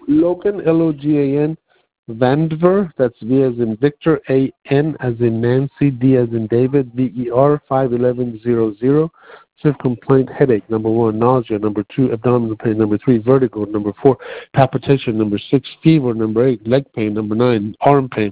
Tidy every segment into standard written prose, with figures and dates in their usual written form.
Logan, Logan, Vandver, that's V as in Victor, A-N as in Nancy, D as in David, V-E-R, 51100. Self-complaint, headache, number 1, nausea, number 2, abdominal pain, number 3, vertigo, number 4, palpitation, number 6, fever, number 8, leg pain, number 9, arm pain,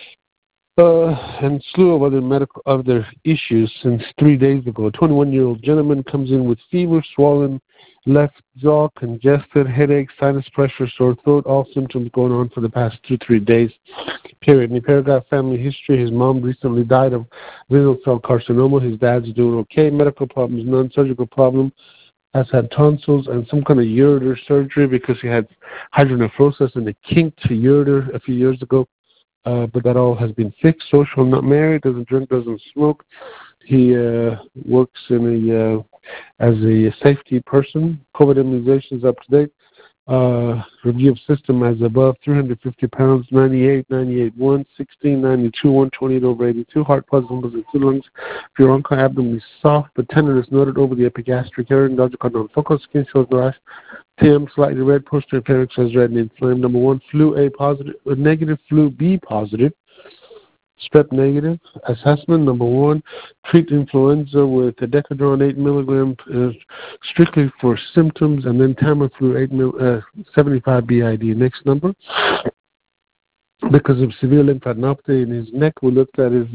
and slew of other issues since 3 days ago. A 21-year-old gentleman comes in with fever, swollen left jaw, congested, headache, sinus pressure, sore throat, all symptoms going on for the past 2-3 days, period. In the paragraph, family history, his mom recently died of renal cell carcinoma. His dad's doing okay. Medical problems, none. Surgical problem, has had tonsils and some kind of ureter surgery because he had hydronephrosis in the kinked ureter a few years ago. But that all has been fixed. Social, not married, doesn't drink, doesn't smoke. He works in as a safety person. COVID immunizations up to date. Review of system as above. 350 pounds, 98, 98, 1, 16, 92, 128 over 82. Heart, plasma, and 2 lungs. Furonca, abdomen is soft but tenderness noted over the epigastric area. Logical non-focal skin shows no rash. TM slightly red. Posterior pharynx says red and inflamed. Number 1, flu A positive, negative, flu B positive. Strep negative. Assessment, number 1, treat influenza with a Decadron 8 milligram strictly for symptoms, and then Tamiflu 75 BID. Next number. Because of severe lymphadenopathy in his neck, we looked at his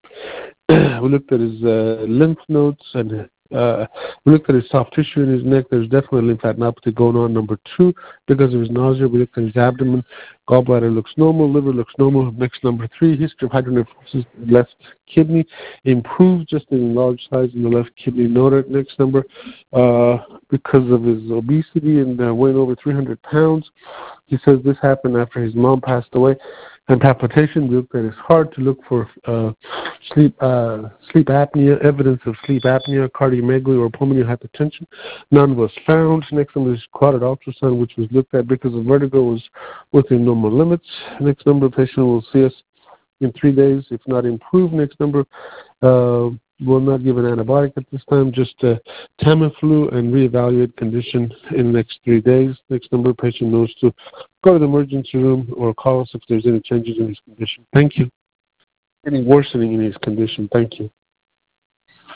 lymph nodes, and we looked at his soft tissue in his neck. There's definitely lymphadenopathy going on. Number 2, because of his nausea, we looked at his abdomen. Gallbladder looks normal. Liver looks normal. Next, number 3, history of hydronephrosis, left kidney improved, just in large size in the left kidney noted. Next number, because of his obesity and weighing over 300 pounds, he says this happened after his mom passed away. And palpitation, we looked at his heart to look for sleep apnea, evidence of sleep apnea, cardiomegaly, or pulmonary hypertension. None was found. Next number is carotid ultrasound, which was looked at because of vertigo, was within normal limits. Next number, patient will see us in 3 days, if not improved. Next number, will not give an antibiotic at this time, just Tamiflu, and reevaluate condition in the next 3 days. Next number, patient knows to go to the emergency room or call us if there's any changes in his condition. Thank you. Any worsening in his condition. Thank you.